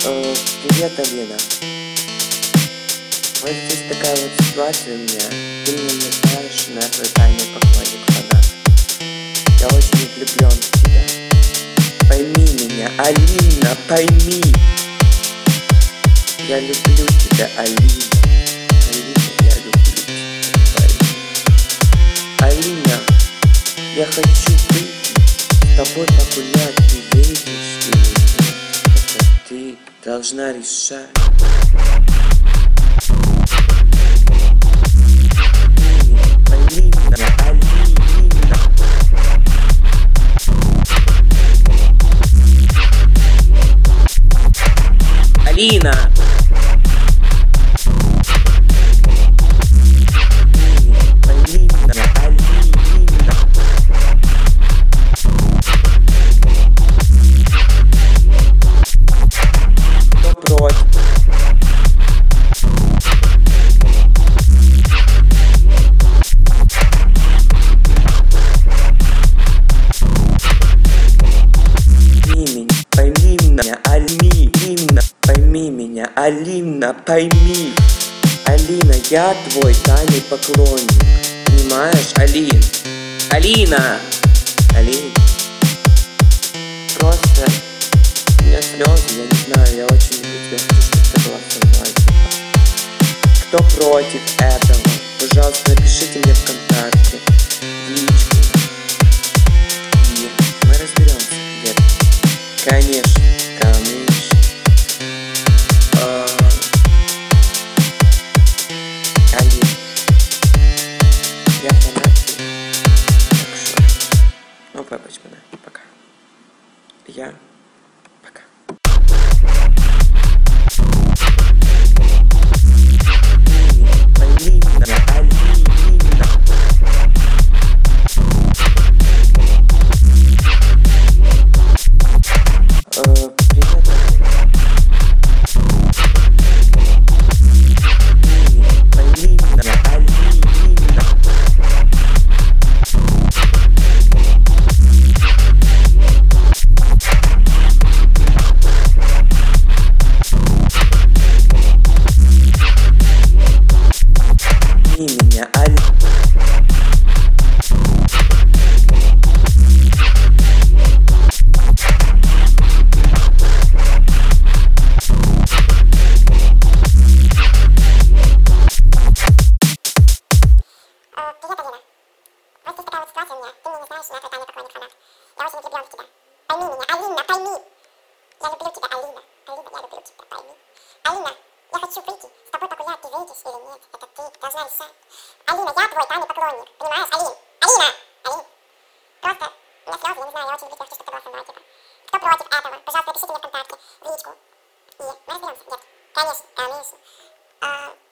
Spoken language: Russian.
Привет, Алина. Вот здесь такая вот ситуация у меня. Ты меня не знаешь, но я твой тайный поклонник, фанат. Я очень влюблен в тебя. Пойми меня, Алина, пойми. Я люблю тебя, Алина. Алина, я люблю тебя, пойми. Алина, я хочу выйти с тобой погулять. Ты веришь или нет? Это ты должна решать. Пойми меня, Алина. Алина! Пойми меня, Алина. Кто против? Пойми меня, Алина. Пойми меня, Алина, пойми. Алина, я твой тайный поклонник. Понимаешь, Алин? Алина! Алин? Просто у меня слезы, я не знаю, я очень люблю тебя, хочу, чтобы ты была со мной. Кто против этого? Пожалуйста, напишите мне ВКонтакте, в личку. И мы разберемся, где-то. Конечно, конечно. Алин, я фанат. Так что, ну, папочка, пока. Я пока. Пойми меня, Алина. Привет, Алина. Пойми меня, Алина. Пойми меня, Алина. Привет, Алина. Вот здесь такая вот ситуация у меня. Ты меня не знаешь, я твой тайный поклонник, фанат. Я очень влюблен в тебя. Пойми меня, Алина, пойми. Я люблю тебя, Алина. Алина, я люблю тебя, пойми. Алина, я хочу выйти с тобой погулять, ты выйдешь или нет? Это ты должна решать. Алина, я твой тайный поклонник. Понимаешь, Алин? Алина! Алин! Просто у меня слезы, я не знаю, я очень люблю тебя, хочу, чтобы ты была со мной, типа. Кто против этого? Пожалуйста, напишите мне ВКонтакте, в личку. И мы разберемся, детки. Конечно, конечно.